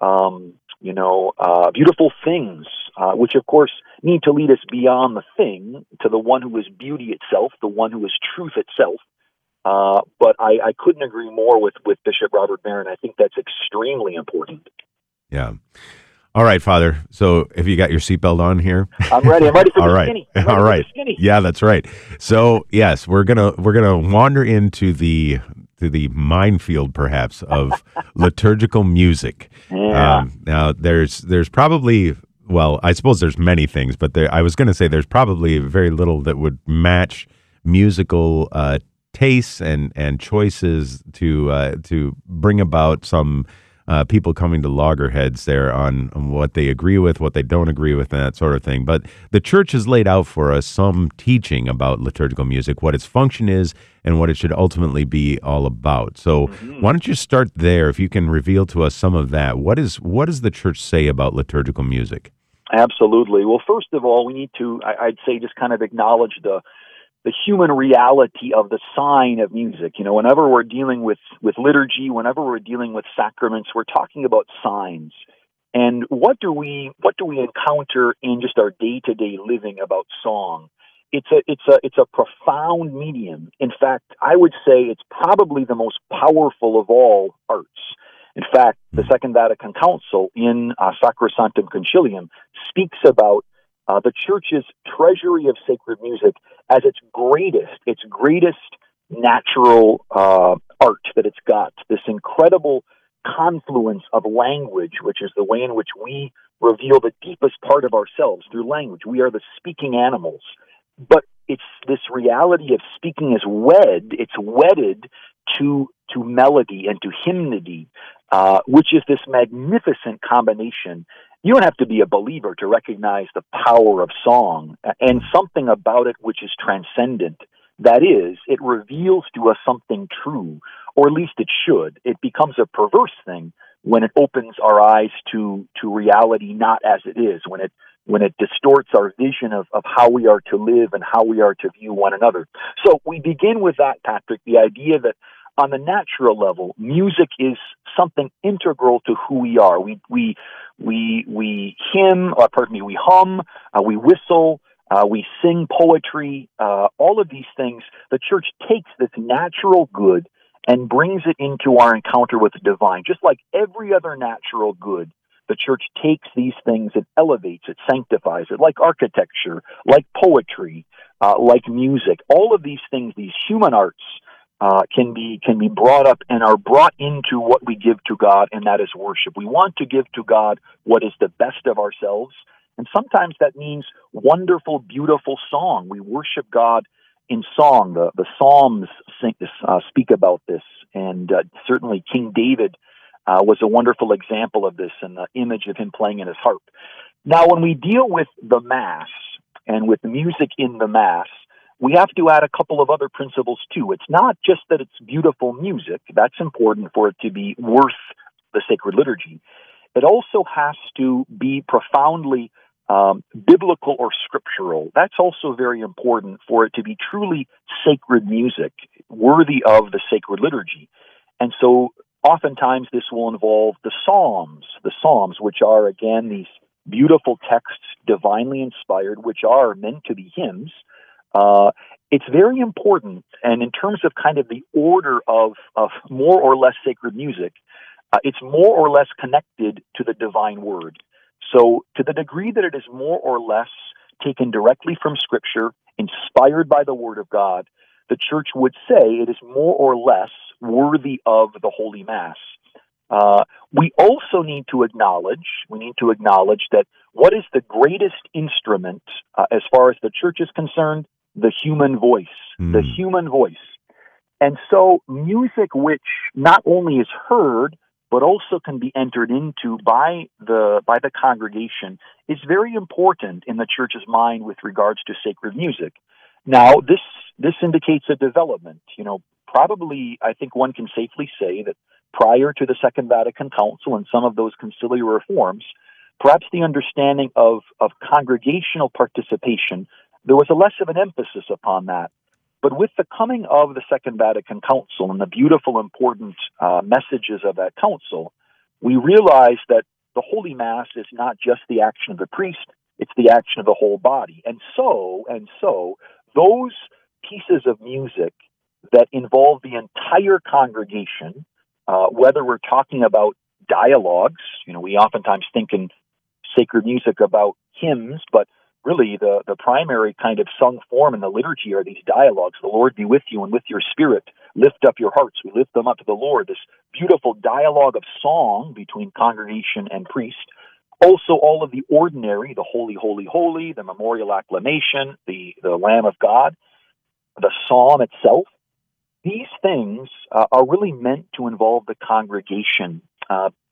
things, which of course need to lead us beyond the thing to the one who is beauty itself, the one who is truth itself. But I couldn't agree more with Bishop Robert Barron. I think that's extremely important. Yeah. All right, Father. So have you got your seatbelt on here? I'm ready. I'm ready for the skinny. All right. Yeah, that's right. So yes, we're gonna wander into the minefield, perhaps, of liturgical music. Yeah. Now there's probably, well, I suppose there's many things, but I was going to say there's probably very little that would match musical tastes and choices to bring about some people coming to loggerheads there on what they agree with, what they don't agree with, and that sort of thing. But the church has laid out for us some teaching about liturgical music, what its function is, and what it should ultimately be all about. So why don't you start there, if you can reveal to us some of that. What does the church say about liturgical music? Absolutely. Well, first of all, we need to, I'd say, just kind of acknowledge the human reality of the sign of music. You know, whenever we're dealing with liturgy, whenever we're dealing with sacraments, we're talking about signs. And what do we encounter in just our day-to-day living about song? It's a profound medium. In fact, I would say it's probably the most powerful of all arts. In fact, the Second Vatican Council in Sacrosanctum Concilium speaks about the Church's treasury of sacred music as its greatest natural art that it's got. This incredible confluence of language, which is the way in which we reveal the deepest part of ourselves through language. We are the speaking animals. But it's this reality of speaking is wedded to melody and to hymnody, which is this magnificent combination. You don't have to be a believer to recognize the power of song and something about it which is transcendent. That is, it reveals to us something true, or at least it should. It becomes a perverse thing when it opens our eyes to reality not as it is, when it distorts our vision of how we are to live and how we are to view one another. So we begin with that, Patrick, the idea that on the natural level, music is something integral to who we are. We hum, we whistle, we sing poetry, all of these things. The church takes this natural good and brings it into our encounter with the divine. Just like every other natural good, the church takes these things and elevates it, sanctifies it, like architecture, like poetry, like music. All of these things, these human arts, can be brought up and are brought into what we give to God, and that is worship. We want to give to God what is the best of ourselves, and sometimes that means wonderful, beautiful song. We worship God in song. The Psalms speak about this, and certainly King David was a wonderful example of this, and the image of him playing in his harp. Now, when we deal with the Mass and with music in the Mass, we have to add a couple of other principles too. It's not just that it's beautiful music. That's important for it to be worth the sacred liturgy. It also has to be profoundly biblical or scriptural. That's also very important for it to be truly sacred music, worthy of the sacred liturgy. And so oftentimes this will involve the Psalms, which are, again, these beautiful texts, divinely inspired, which are meant to be hymns. It's very important, and in terms of kind of the order of more or less sacred music, it's more or less connected to the divine word. So to the degree that it is more or less taken directly from Scripture, inspired by the Word of God, the Church would say it is more or less worthy of the Holy Mass. We also need to acknowledge that what is the greatest instrument as far as the Church is concerned? The human voice. The human voice. And so music which not only is heard, but also can be entered into by the congregation is very important in the Church's mind with regards to sacred music. Now, this indicates a development. Probably, I think one can safely say that prior to the Second Vatican Council and some of those conciliar reforms, perhaps the understanding of congregational participation, there was a less of an emphasis upon that. But with the coming of the Second Vatican Council and the beautiful, important messages of that council, we realize that the Holy Mass is not just the action of the priest, it's the action of the whole body. And so, those pieces of music that involve the entire congregation, whether we're talking about dialogues, we oftentimes think in sacred music about hymns, but really the primary kind of sung form in the liturgy are these dialogues. The Lord be with you and with your spirit. Lift up your hearts. We lift them up to the Lord. This beautiful dialogue of song between congregation and priest. Also all of the ordinary, the holy, holy, holy, the memorial acclamation, the Lamb of God, the psalm itself. These things are really meant to involve the congregation.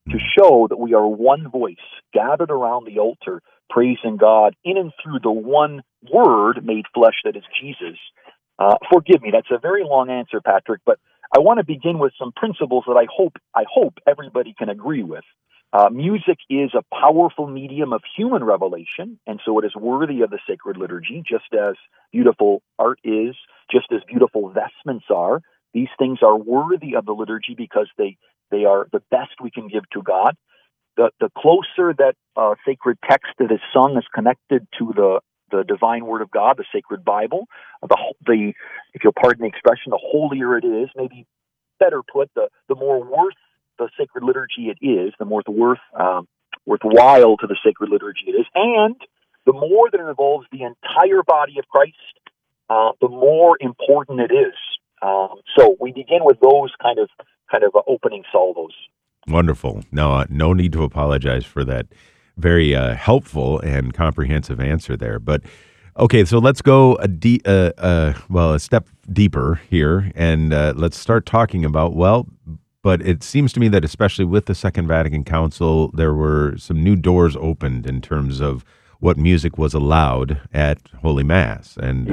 to show that we are one voice gathered around the altar, praising God in and through the one Word made flesh that is Jesus. Forgive me, that's a very long answer, Patrick, but I want to begin with some principles that I hope everybody can agree with. Music is a powerful medium of human revelation, and so it is worthy of the sacred liturgy, just as beautiful art is, just as beautiful vestments are. These things are worthy of the liturgy because they are the best we can give to God. The closer that sacred text that is sung is connected to the divine Word of God, the sacred Bible, the if you'll pardon the expression, the holier it is, maybe better put, the more worth the sacred liturgy it is, the more worthwhile to the sacred liturgy it is, and the more that it involves the entire body of Christ, the more important it is. So we begin with those kind of opening salvos. Wonderful. No need to apologize for that very helpful and comprehensive answer there. But okay, so let's go a step deeper here, and let's start talking about, but it seems to me that especially with the Second Vatican Council, there were some new doors opened in terms of what music was allowed at Holy Mass. And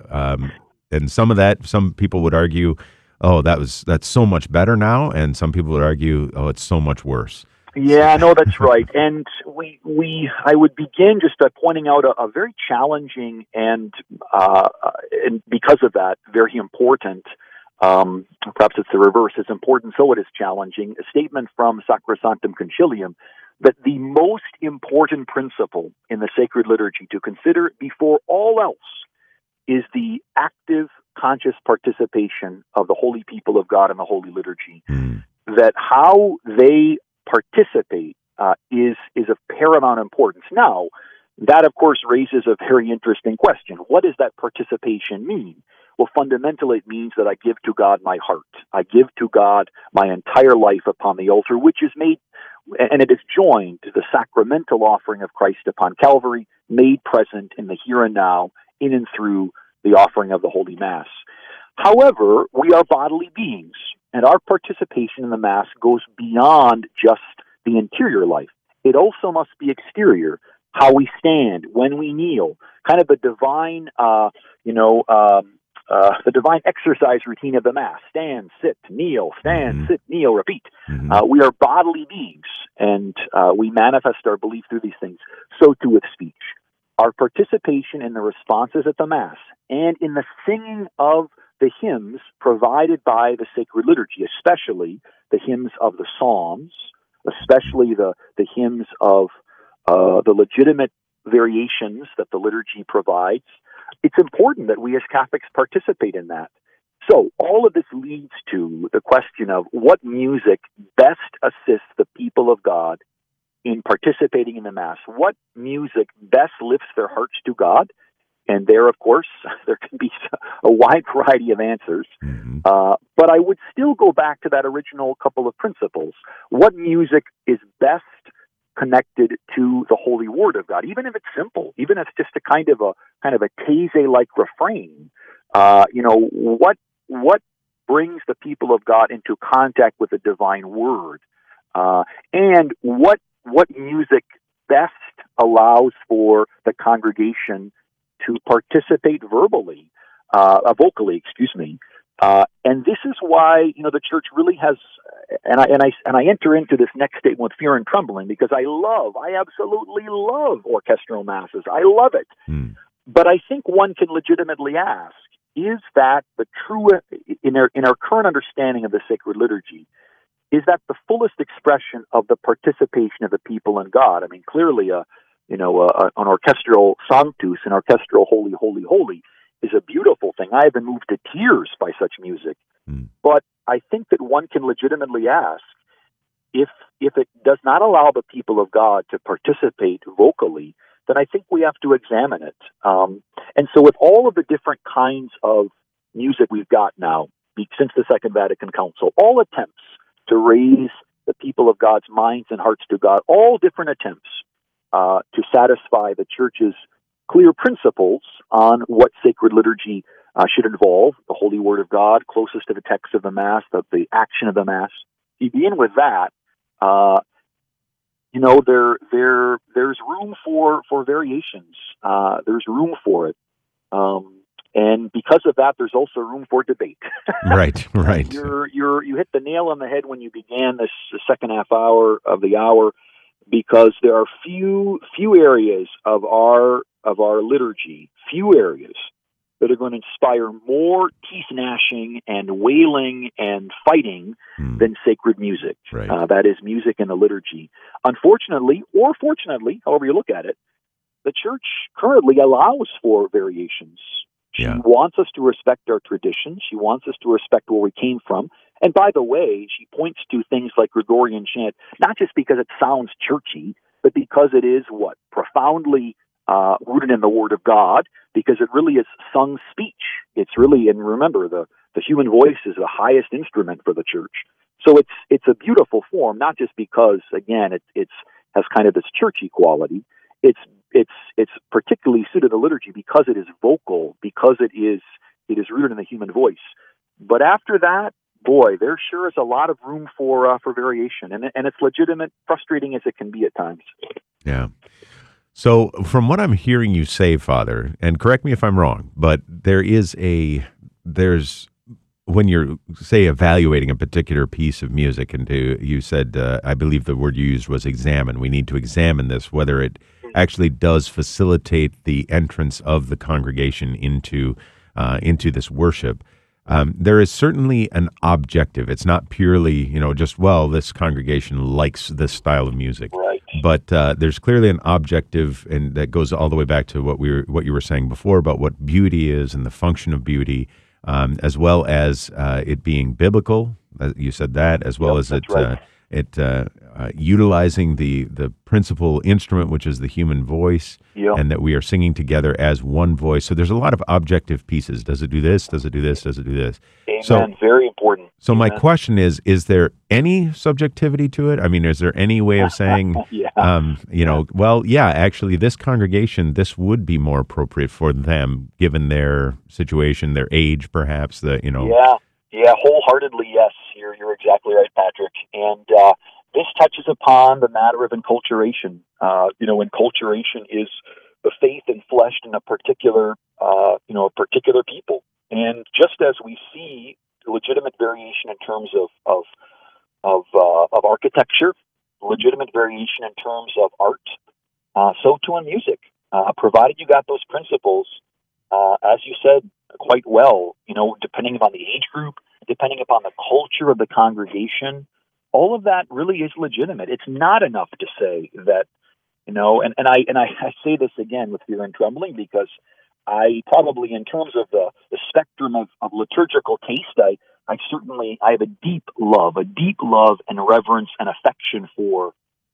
and some of that, some people would argue, that's so much better now, and some people would argue, it's so much worse. Yeah, no, that's right. And I would begin just by pointing out a very challenging and because of that, very important, perhaps it's the reverse, it's important, so it is challenging, a statement from Sacrosanctum Concilium that the most important principle in the sacred liturgy to consider before all else is the active, conscious participation of the holy people of God in the Holy Liturgy. That how they participate is of paramount importance. Now, that, of course, raises a very interesting question. What does that participation mean? Well, fundamentally, it means that I give to God my heart. I give to God my entire life upon the altar, which is made, and it is joined to the sacramental offering of Christ upon Calvary, made present in the here and now, in and through the offering of the Holy Mass. However, we are bodily beings, and our participation in the Mass goes beyond just the interior life. It also must be exterior, how we stand, when we kneel, kind of the divine, the divine exercise routine of the Mass. Stand, sit, kneel, stand, sit, kneel, repeat. We are bodily beings, and we manifest our belief through these things. So too with speech. Our participation in the responses at the Mass and in the singing of the hymns provided by the sacred liturgy, especially the hymns of the Psalms, especially the hymns of the legitimate variations that the liturgy provides, it's important that we as Catholics participate in that. So all of this leads to the question of what music best assists the people of God in participating in the Mass. What music best lifts their hearts to God? And there, of course, there can be a wide variety of answers. But I would still go back to that original couple of principles. What music is best connected to the Holy Word of God, even if it's simple, even if it's just a kind of a Taizé-like refrain. What brings the people of God into contact with the divine Word, and what music best allows for the congregation to participate vocally. And this is why the Church really has, and I enter into this next statement with fear and trembling, because I absolutely love orchestral masses. I love it. But I think one can legitimately ask: is that the true, in our current understanding of the sacred liturgy, is that the fullest expression of the participation of the people in God? I mean, clearly, an orchestral sanctus, an orchestral holy, holy, holy, is a beautiful thing. I have been moved to tears by such music. But I think that one can legitimately ask, if it does not allow the people of God to participate vocally, then I think we have to examine it. And so with all of the different kinds of music we've got now, since the Second Vatican Council, all attempts to raise the people of God's minds and hearts to God, all different attempts to satisfy the Church's clear principles on what sacred liturgy should involve, the Holy Word of God, closest to the text of the Mass, the action of the Mass. You begin with that, there's room for variations. There's room for it. And because of that, there's also room for debate. Right. You hit the nail on the head when you began the second half hour of the hour, because there are few areas of our liturgy, few areas that are going to inspire more teeth gnashing and wailing and fighting than sacred music. Right. That is music in the liturgy. Unfortunately, or fortunately, however you look at it, the church currently allows for variations. She wants us to respect our traditions. She wants us to respect where we came from. And by the way, she points to things like Gregorian chant, not just because it sounds churchy, but because it is profoundly rooted in the Word of God, because it really is sung speech. It's really, and remember, the human voice is the highest instrument for the church. So it's a beautiful form, not just because, again, it has kind of this churchy quality. It's particularly suited to the liturgy because it is vocal, because it is rooted in the human voice. But after that, boy, there sure is a lot of room for variation, and it's legitimate, frustrating as it can be at times. Yeah. So from what I'm hearing you say, Father, and correct me if I'm wrong, but there's when you're, say, evaluating a particular piece of music, and you said, I believe the word you used was examine. We need to examine this, whether it actually does facilitate the entrance of the congregation into this worship. There is certainly an objective. It's not purely, just, this congregation likes this style of music. Right. But there's clearly an objective, and that goes all the way back to what you were saying before about what beauty is and the function of beauty, as well as it being biblical. You said that, as well as utilizing the principal instrument, which is the human voice, and that we are singing together as one voice. So there's a lot of objective pieces. Does it do this? Does it do this? Does it do this? Amen. So, very important. So my question is there any subjectivity to it? I mean, is there any way of saying, actually this congregation, this would be more appropriate for them, given their situation, their age, perhaps, Yeah, wholeheartedly, yes. You're exactly right, Patrick. And this touches upon the matter of enculturation. Enculturation is the faith enfleshed in a particular people. And just as we see legitimate variation in terms of architecture, legitimate variation in terms of art, so too in music. Provided you got those principles, as you said quite well, depending upon the age group, depending upon the culture of the congregation, all of that really is legitimate. It's not enough to say that, and I say this again with fear and trembling, because I probably, in terms of the spectrum of liturgical taste, I have a deep love and reverence and affection for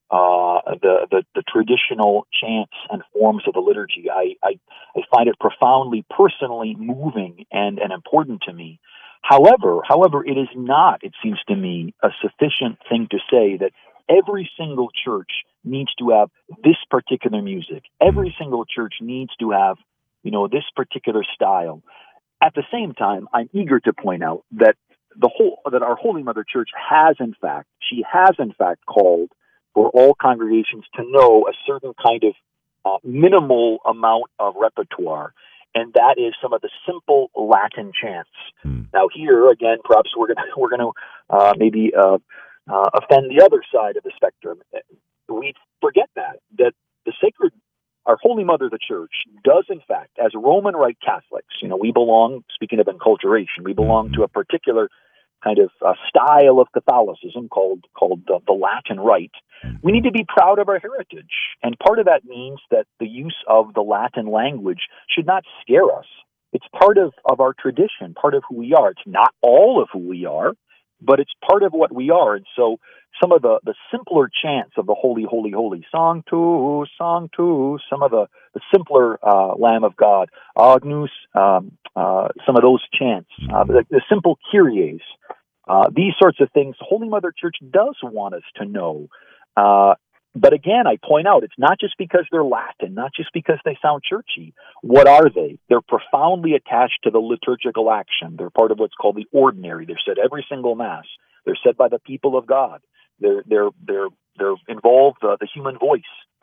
the traditional chants and forms of the liturgy. I find it profoundly, personally moving and important to me. However, it is not, it seems to me, a sufficient thing to say that every single church needs to have this particular music. Every single church needs to have, this particular style. At the same time, I'm eager to point out that our Holy Mother Church has in fact called for all congregations to know a certain kind of minimal amount of repertoire, and that is some of the simple Latin chants. Now, here again, perhaps we're going to maybe offend the other side of the spectrum. We forget that our Holy Mother, the Church, does in fact, as Roman Rite Catholics, we belong. Speaking of enculturation, we belong to a particular kind of style of Catholicism called the Latin Rite. We need to be proud of our heritage, and part of that means that the use of the Latin language should not scare us. It's part of our tradition, part of who we are. It's not all of who we are, but it's part of what we are. And so some of the simpler chants of the Holy, Holy, Holy, Sanctus, Sanctus, some of the simpler Lamb of God, Agnus, some of those chants, the simple Kyries, these sorts of things, the Holy Mother Church does want us to know. But again, I point out, it's not just because they're Latin, not just because they sound churchy. What are they? They're profoundly attached to the liturgical action. They're part of what's called the ordinary. They're said every single Mass. They're said by the people of God. They're involve the human voice.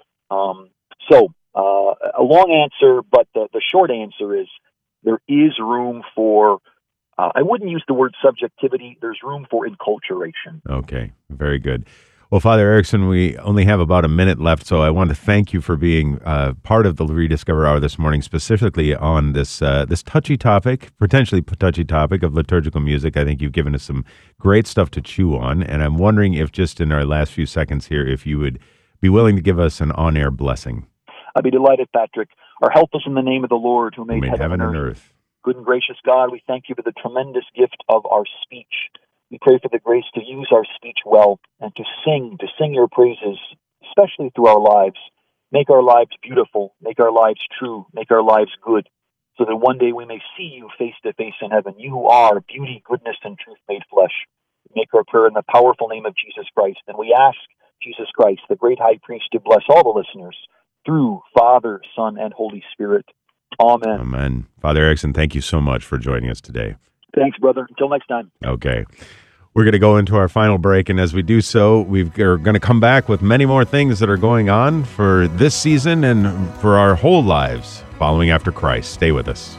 A long answer, but the short answer is there is room for, I wouldn't use the word subjectivity, there's room for enculturation. Okay, very good. Well, Father Erickson, we only have about a minute left, so I want to thank you for being part of the Rediscover Hour this morning, specifically on this touchy topic, potentially touchy topic of liturgical music. I think you've given us some great stuff to chew on, and I'm wondering if just in our last few seconds here, if you would be willing to give us an on-air blessing. I'd be delighted, Patrick. Our help is in the name of the Lord who made heaven and earth. Good and gracious God, we thank you for the tremendous gift of our speech. We pray for the grace to use our speech well and to sing your praises, especially through our lives. Make our lives beautiful, make our lives true, make our lives good, so that one day we may see you face to face in heaven. You who are beauty, goodness, and truth made flesh. We make our prayer in the powerful name of Jesus Christ, and we ask Jesus Christ, the great high priest, to bless all the listeners through Father, Son, and Holy Spirit. Amen. Amen. Father Erickson, thank you so much for joining us today. Thanks, brother. Until next time. Okay. We're going to go into our final break, and as we do so, we're going to come back with many more things that are going on for this season and for our whole lives following after Christ. Stay with us.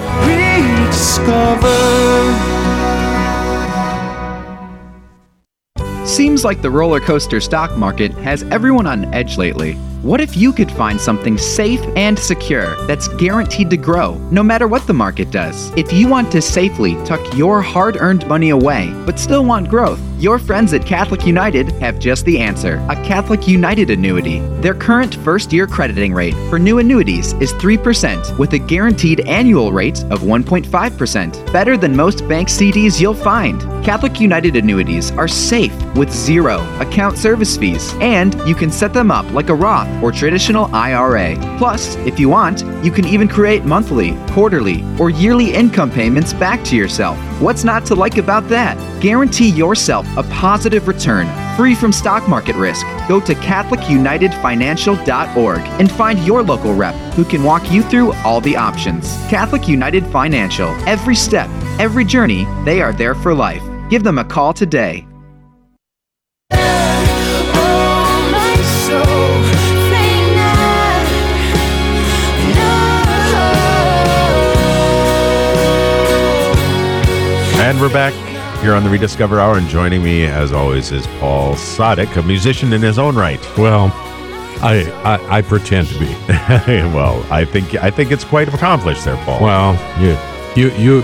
Seems like the roller coaster stock market has everyone on edge lately. What if you could find something safe and secure that's guaranteed to grow, no matter what the market does? If you want to safely tuck your hard-earned money away, but still want growth, your friends at Catholic United have just the answer, a Catholic United annuity. Their current first-year crediting rate for new annuities is 3%, with a guaranteed annual rate of 1.5%, better than most bank CDs you'll find. Catholic United annuities are safe with zero account service fees, and you can set them up like a Roth or traditional IRA. Plus, if you want, you can even create monthly, quarterly, or yearly income payments back to yourself. What's not to like about that? Guarantee yourself a positive return, free from stock market risk. Go to CatholicUnitedFinancial.org and find your local rep who can walk you through all the options. Catholic United Financial. Every step, every journey, they are there for life. Give them a call today. And we're back here on the Rediscover Hour, and joining me, as always, is Paul Sadek, a musician in his own right. Well, I pretend to be. Well, I think it's quite accomplished there, Paul. Well, you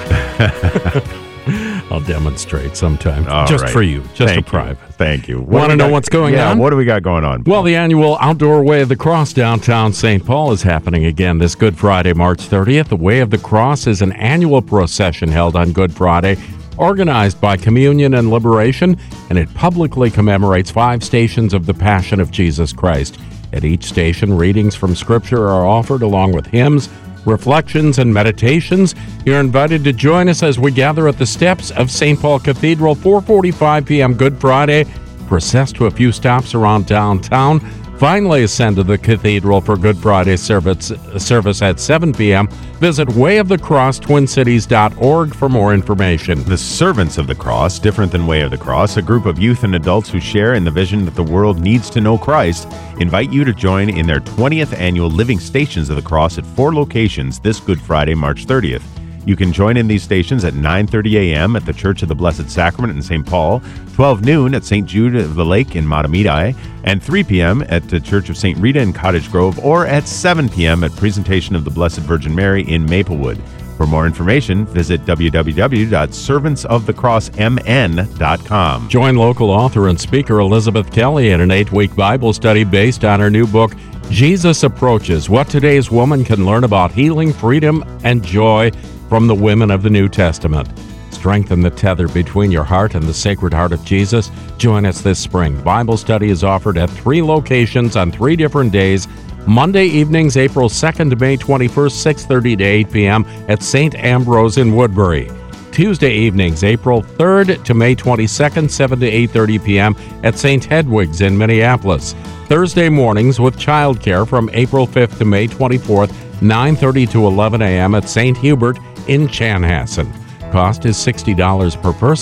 I'll demonstrate sometime. Just right. For you, just a private. Thank you. Want to know what's going on? What do we got going on, Paul? Well, the annual Outdoor Way of the Cross downtown St. Paul is happening again this Good Friday, March 30th. The Way of the Cross is an annual procession held on Good Friday, organized by Communion and Liberation, and it publicly commemorates 5 stations of the Passion of Jesus Christ. At each station, readings from Scripture are offered along with hymns, reflections, and meditations. You're invited to join us as we gather at the steps of St. Paul Cathedral, 4:45 p.m. Good Friday, process to a few stops around downtown, finally ascend to the cathedral for Good Friday service at 7 p.m. Visit wayofthecrosstwincities.org for more information. The Servants of the Cross, different than Way of the Cross, a group of youth and adults who share in the vision that the world needs to know Christ, invite you to join in their 20th annual Living Stations of the Cross at 4 locations this Good Friday, March 30th. You can join in these stations at 9:30 a.m. at the Church of the Blessed Sacrament in St. Paul, 12 noon at St. Jude of the Lake in Matamidi, and 3 p.m. at the Church of St. Rita in Cottage Grove, or at 7 p.m. at Presentation of the Blessed Virgin Mary in Maplewood. For more information, visit www.servantsofthecrossmn.com. Join local author and speaker Elizabeth Kelly in an 8-week Bible study based on her new book, Jesus Approaches, What Today's Woman Can Learn About Healing, Freedom, and Joy from the Women of the New Testament. Strengthen the tether between your heart and the Sacred Heart of Jesus. Join us this spring. Bible study is offered at 3 locations on 3 different days. Monday evenings, April 2nd to May 21st, 6:30 to 8 p.m. at St. Ambrose in Woodbury. Tuesday evenings, April 3rd to May 22nd, 7 to 8:30 p.m. at St. Hedwig's in Minneapolis. Thursday mornings with childcare from April 5th to May 24th, 9:30 to 11 a.m. at St. Hubert in Chanhassen. Cost is $60 per person.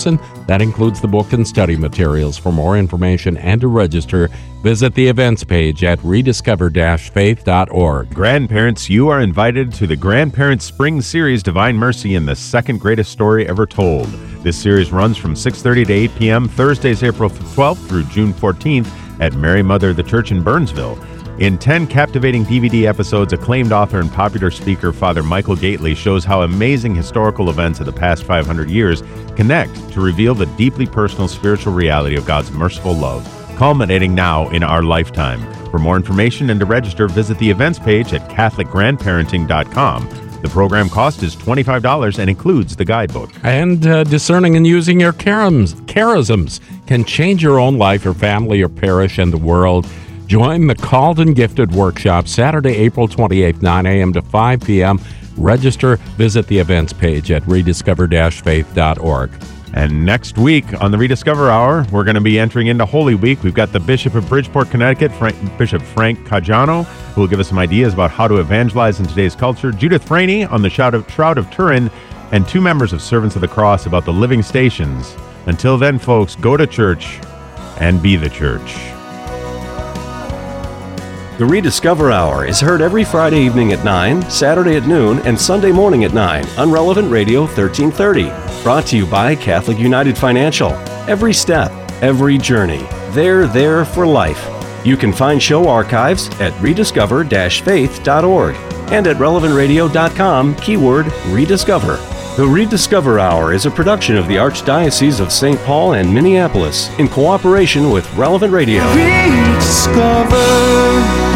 That includes the book and study materials. For more information and to register, visit the events page at rediscover-faith.org. Grandparents, you are invited to the Grandparents Spring Series Divine Mercy and the Second Greatest Story Ever Told. This series runs from 6:30 to 8 p.m. Thursdays, April 12th through June 14th at Mary Mother the Church in Burnsville. In 10 captivating DVD episodes, acclaimed author and popular speaker Father Michael Gately shows how amazing historical events of the past 500 years connect to reveal the deeply personal spiritual reality of God's merciful love, culminating now in our lifetime. For more information and to register, visit the events page at CatholicGrandparenting.com. The program cost is $25 and includes the guidebook. And discerning and using your charisms can change your own life, your family, your parish, and the world. Join the Called and Gifted Workshop Saturday, April 28th, 9 a.m. to 5 p.m. Register, visit the events page at rediscover-faith.org. And next week on the Rediscover Hour, we're going to be entering into Holy Week. We've got the Bishop of Bridgeport, Connecticut, Bishop Frank Caggiano, who will give us some ideas about how to evangelize in today's culture. Judith Franey on the Shroud of Turin, and 2 members of Servants of the Cross about the living stations. Until then, folks, go to church and be the church. The Rediscover Hour is heard every Friday evening at 9, Saturday at noon, and Sunday morning at 9 on Relevant Radio 1330. Brought to you by Catholic United Financial. Every step, every journey. They're there for life. You can find show archives at rediscover-faith.org and at relevantradio.com, keyword Rediscover. The Rediscover Hour is a production of the Archdiocese of St. Paul and Minneapolis in cooperation with Relevant Radio. Rediscover.